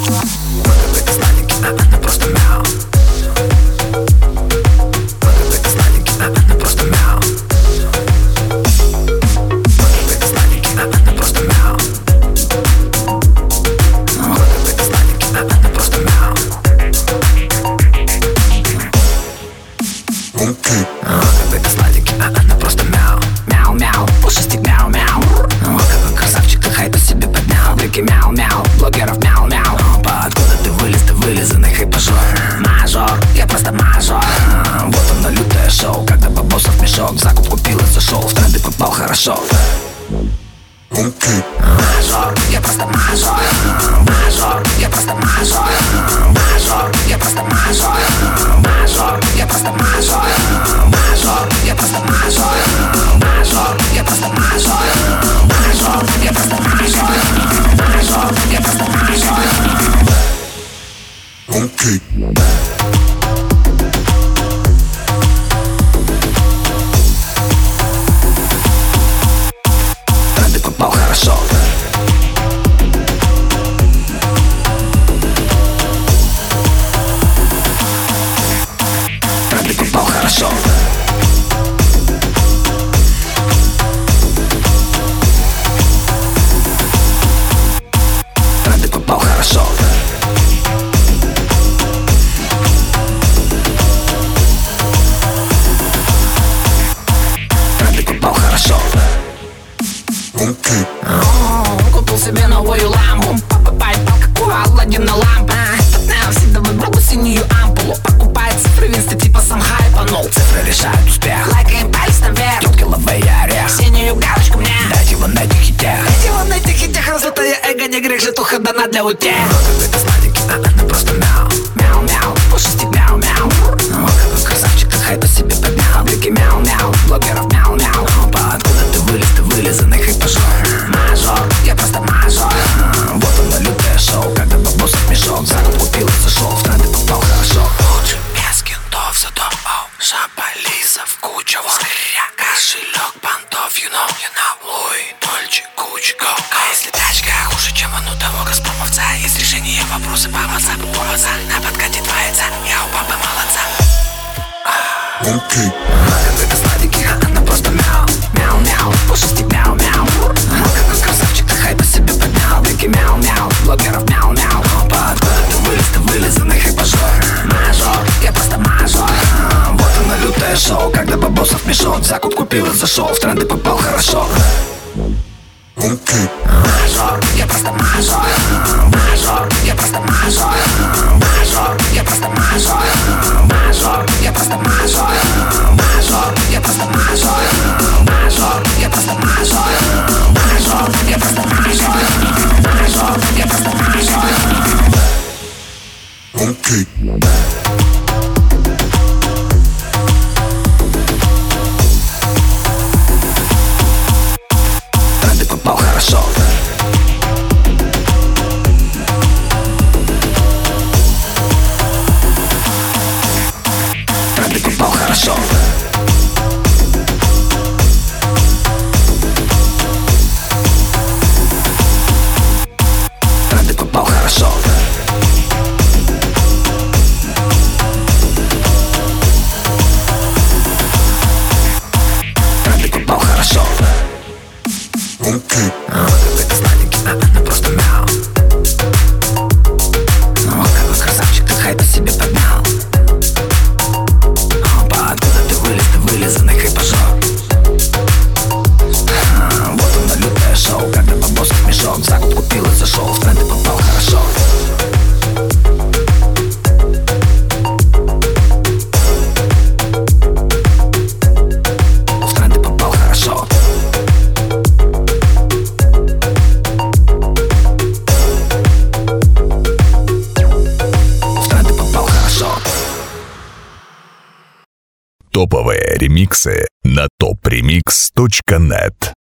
какой-то сладенький, а она просто мяу. Какой-то сладенький, а она просто мяу. Какой-то сладенький, а она просто мяу. Какой-то сладенький, а она просто мяу. Какой-то сладенький, а она просто мяу. Мяу-мяу, пушистик мяу-мяу. Какой красавчик, ты хайп по себе поднял. Блики мяу-мяу, блогеров мяу-мяу. Опа, откуда ты вылизанный хайп-мажор? Мажор, я просто мажор. Вот оно лютое шоу, когда бабосов мешок. Закуп купил и зашел, в тренды попал хорошо. Мажор, я просто мажор. Мажор, я просто мажор. Мажор, я просто мажор. Мажор, я просто мажор. Мажор, я просто мажор. Мажор, я просто мажор. Мажор, я просто мажор. Мажор, я просто мажор. Тренды попал хорошо. Тренды попал хорошо. Тренды попал хорошо. Тренды попал хорошо. Купил себе новую лампу. Попал какую Аладдина лампа. Всегда выбрал синюю ампулу. Покупает цифры в инсте типа сам хайпанул. Цифры решают успех. Лайкаем палец наверх. Тётки ловей орех. Синюю галочку мне. Дайте его на этих хитях. Дайте его на этих хитях. Развитое эго не грех, житуха дана для утех. Какой-то сладенький, а она просто мяу. Мяу-мяу, пушистик мяу-мяу. Какой красавчик, ты хайп по себе поднял. Блики мяу-мяу, блогеров мяу-мяу. Опа, откуда ты вылизанный хайп-мажор? Мажор, я просто мажор. Вот оно лютое шоу, когда бабосов мешок. Закуп купил и зашел, в тренды попал хорошо. Лучше без кентов, зато жаба Лиза в Кучево. Кошелек понтов, you know, Луи, Дольче, Гуччи, go. А если тачка хуже, чем он у того Газпромовца? Есть решение вопросы по WhatsApp, на подкате двоится. Я у папы молодца. Какой-то сладенький, а она просто мяу. Мяу-мяу, пушистик мяу-мяу. Какой красавчик, ты хайп по себе поднял. Блики мяу-мяу, блогеров мяу-мяу. Опа, откуда ты вылизанный хайп-мажор? Мажор, я просто мажор. Вот оно лютое шоу, когда бабосов мешок. Закуп купил и зашел, в тренды попал хорошо. Мажор, я просто мажор. Мажор, я просто мажор. Мажор, я просто мажор. Мажор, я просто мажор. Мажор, я просто мажор. Мажор, я просто мажор. Мажор, я просто мажор. Мажор, я просто мажор. Тренды попал хорошо. Тренды попал хорошо. Тренды попал хорошо. Тренды попал хорошо. Какой-то сладенький, а она просто мяу. Какой красавчик, ты хайп по себе поднял. Опа, откуда ты вылизанный хайп-мажор? Вот оно лютое шоу, когда бабосов мешок. Закуп купил и зашел, в тренды попал хорошо. В тренды попал хорошо. В тренды попал хорошо. Топовые ремиксы на topremix.net.